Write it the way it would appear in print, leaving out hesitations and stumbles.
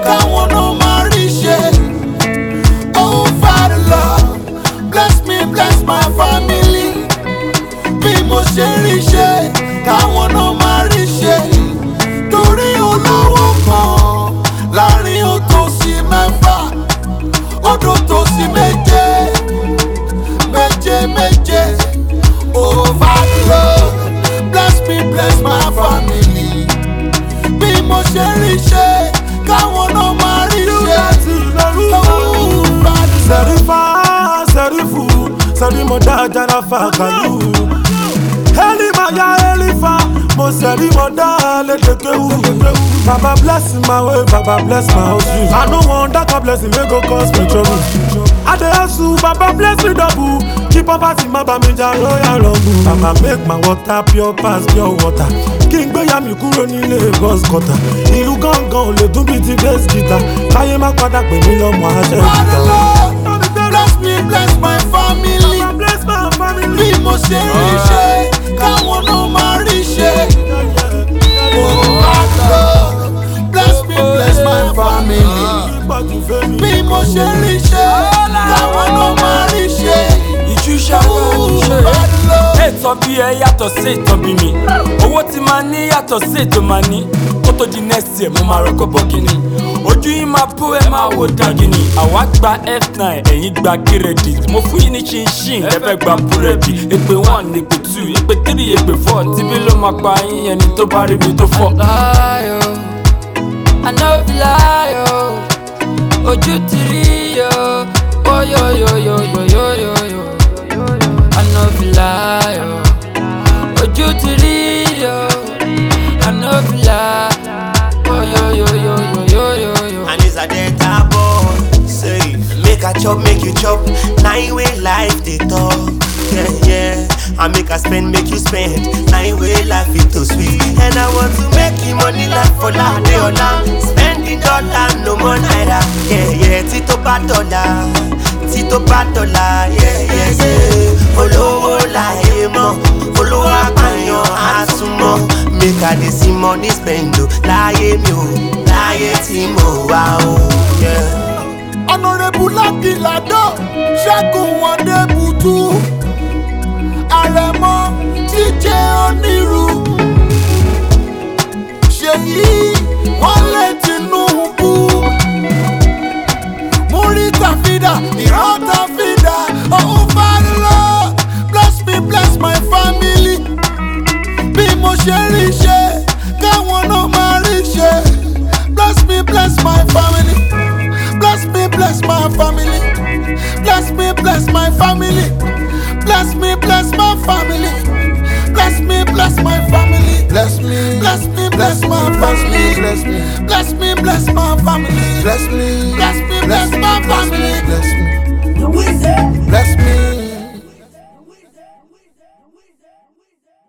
káwọn náà máa rí ṣe. Oh Father Lord, bless me, bless my family. Bí mo ṣe rí ṣe káwọn náà máa rí ṣe. Torí olówó kan láàrin òtòṣì mẹ́fà, odò tòṣì méje, méje méje. Oh Father Lord, bless me, bless my family. Bí mo ṣe rí ṣe káwọn náà máa rí ṣe. Serifa, Serifu, Serimoda Jarafa Kalu. Elimaya Elifa, Mo Serimoda Letekewu. Baba bless my way, Baba bless my house. I no want that God blessing, may go cause me trouble. I dey hustle, Baba bless me double. Keep on passing my bamija royal rumble. Baba make my water pure pass pure water. King gbéyà mi kúrò nílé bus cutter. Ìlú gángan ò lè dún bíi ti bass guitar. Káyé má padà pè mí lọ́mọ aṣẹ́ Father Lord, bless me, bless my family. Bless my family. Bí mo ṣe rí ṣe káwọn náà máa rí ṣe. Oh Father Lord, bless me, bless my family. Bí mo ṣe rí ṣe káwọn náà máa rí ṣe. Ètò bí ẹ yàtọ̀ sí ètò bí mi. Owó tí máa ní yàtọ̀ sí ètò máa ní. Kó tó di next year mo máa rọ́kọ̀ bọ́gìnì. Ojú yín máa bó ẹ máa wò dàgìnì. Àwa gba F9 ẹ̀yin gba credit. Mo fún yín ní ṣinṣin lẹ́fẹ̀ẹ́ gba búrẹ́dì. Èpè 1, èpè 2, èpè 3, èpè 4. Tíbí ló máa pa yín ẹni tó bá rí mi tó fọ́. I know if lie, ojú ti rí yo. Oh yo yo yo yo yo yo yo. I know if lie, ojú ti rí yo. I know if lie. Oh yo yo yo yo yo yo yo. And it's a data boy. Say, make a chop, make you chop. Nine way life they talk. Yeah, yeah. I make a spend, make you spend. Nine way life it too sweet. And I want to make you money like for la de ola. Spending dollar, no more naira. Yeah, yeah. Tito bad dollar. Tito bad dollar. Yeah, yeah, yeah. Olówó láyé mọ́. Olówó apààyàn àsùnmọ́. Make a dey see money spend o. Láyé mi o. Láyé tí mo wá o. Yeah. Honorable Lucky Lado, Ṣẹ́gun Adébútú, Àrẹ̀mọ Jíjẹ Onírú, Ṣèyí Wálé Tinubu, Múrítà Fídà, Ìrántà Fídà. Oh Father Lord, bless me, bless my family. Bí mo ṣe rí ṣe káwọn náà máa rí ṣe. Bless me, bless my family. Bless me, bless my family. Bless me, bless my family. Bless me, bless my family. Bless me, bless my family. Bless me, bless me, bless my family. Bless me, bless me, bless my family. Bless me, bless me, bless my family. Bless me, bless me.